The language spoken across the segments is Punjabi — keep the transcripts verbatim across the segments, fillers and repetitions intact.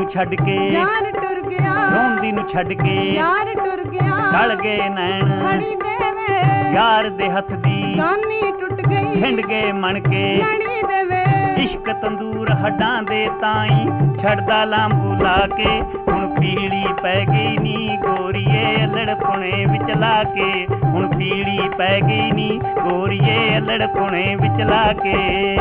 ਨੂੰ ਛੱਡ ਕੇ ਯਾਰ ਟੁਰ ਗਿਆ, ਰੋਂਦੀ ਨੂੰ ਛੱਡ ਕੇ ਯਾਰ ਟੁਰ ਗਿਆ, ਢਲ ਗਏ ਨੈਣ ਖੜੀ ਦੇਵੇ ਯਾਰ ਦੇ ਹੱਥ ਦੀ ਕਾਨੀ ਟੁੱਟ ਗਈ, ਖਿੰਡ ਗਏ ਮਣ ਕੇ ਲੜੀ ਦੇਵੇ ਇਸ਼ਕ ਤੰਦੂਰ ਹੱਡਾਂ ਦੇ ਤਾਈ ਛੱਡਦਾ ਲਾਂਬੂ ਲਾ ਕੇ ਹੁਣ ਪੀਲੀ ਪੈ ਗਈ ਨੀ ਗੋਰੀਏ ਅਲੜ ਪੁਣੇ ਵਿੱਚ ਲਾ ਕੇ ਹੁਣ ਪੀਲੀ ਪੈ ਗਈ ਨੀ ਗੋਰੀਏ ਅਲੜ ਪੁਣੇ ਵਿੱਚ ਲਾ ਕੇ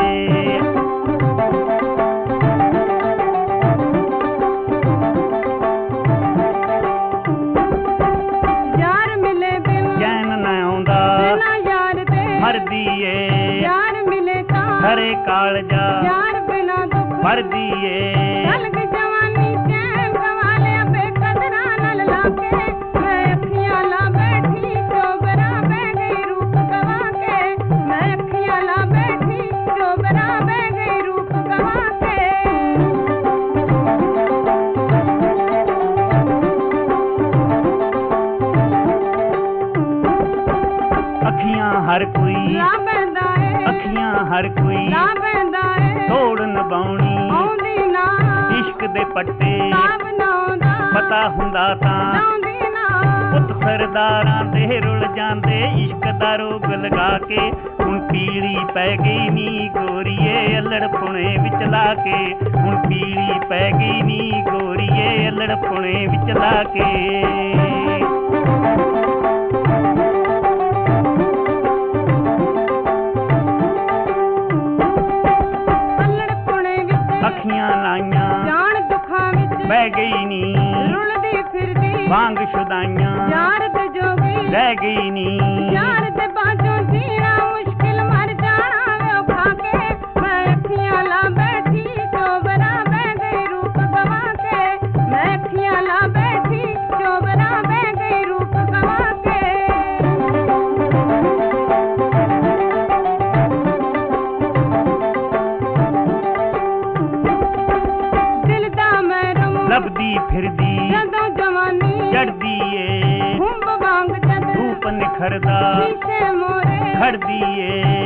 ਯਾਰ ਮਿਲੇ ਬਿਨ ਚੈਨ ਨਾ ਆਉਂਦਾ ਬਿਨਾ ਯਾਰ ਦੇ ਮਰਦੀ ਏ ਯਾਰ ਮਿਲੇ ਤਾਂ ਹਰੇ ਕਾਲਜਾ ਯਾਰ ਬਿਨਾ ਦੁੱਖ ਮਰਦੀ ਏ ਢਲ ਗਈ ਜਵਾਨੀ ਚੈਨ ਗਵਾ ਲਿਆ ਬੇਕਦਰਾਂ ਨਾਲ ਲਾ ਕੇ ਮੈਂ ਅੱਖੀਆਂ ਲਾ ਬੈਠੀ ਚੋਬਰਾ ਬਹਿ ਗਈ ਰੂਪ ਗਵਾ ਕੇ ਮੈਂ ਅੱਖੀਆਂ ਲਾ ਬੈਠੀ ਚੋਬਰਾ ਬਹਿ ਗਈ ਰੂਪ ਗਵਾ ਕੇ ਅੱਖੀਆਂ ਹਰ ਕੋਈ ਲਾ ਬੈਂਦਾ ਏ ਅੱਖੀਆਂ ਹਰ ਕੋਈ ਲਾ ਬੈਂਦਾ ਏ ਤੋੜ ਨਿਭਾਉਣੀ ਆਉਂਦੀ ਨਾ ਇਸ਼ਕ ਦੇ ਪੱਟੇ ਸਾਬ ਨਾਉਂਦਾ ਪਤਾ ਹੁੰਦਾ ਤਾਂ ਆਉਂਦੀ ਨਾ ਪੁੱਤ ਸਰਦਾਰਾਂ ਦੇ ਰੁਲ ਜਾਂਦੇ ਇਸ਼ਕ ਦਾ ਰੋਗ ਲਗਾ ਕੇ ਹੁਣ ਪੀਲੀ ਪੈ ਗਈ ਨੀ ਗੋਰੀਏ ਅਲੜ ਪੁਣੇ ਵਿੱਚ ਲਾ ਕੇ ਹੁਣ ਪੀਲੀ ਪੈ ਗਈ ਨੀ ਗੋਰੀਏ ਅਲੜ ਪੁਣੇ ਵਿੱਚ ਲਾ ਕੇ ਪੱਲੜ ਪੁਣੇ ਵਿੱਚ ਅੱਖੀਆਂ ਲਾਈਆਂ ਜਾਣ ਦੁੱਖਾਂ ਵਿੱਚ ਬਹਿ ਗਈ ਨੀ ਰੁਲਦੀ ਫਿਰਦੀ ਵਾਂਗ ਸ਼ੁਦਾਈਆਂ ਯਾਰ ਤੇ ਜੋਗੀ ਰਹਿ ਗਈ ਨੀ ਯਾਰ ਤੇ ਬਾਝੋਂ ਜੀਣਾ ਮੁਸ਼ਕਿਲ ਮਰ ਜਾਣਾ ਵੇ ਔਖਾ ਕੇ ਮੈਂ ਅੱਖੀਆਂ ਲਾ ਬੈਠੀ ਚੋਬਰਾ ਬਹਿ ਗਈ ਰੂਪ ਗਵਾ ਕੇ ਮੈਂ ਅੱਖੀਆਂ ਲਾ ਬੈਠੀ ਚੋਬਰਾ ਬਹਿ ਗਈ ਰੂਪ ਗਵਾ ਕੇ ਦਿਲ ਦਾ ਮਹਿਰਮ ਲੱਭਦੀ ਫਿਰਦੀ ਜਦੋਂ ਜਵਾਨੀ ਚੜਦੀ ਏ ਹੁੰਬ ਵਾਂਗ ਜਦ ਧੂਪ ਨਿਖਰਦਾ ਸ਼ੀਸ਼ੇ ਮੋਰੇ ਖੜਦੀ ਏ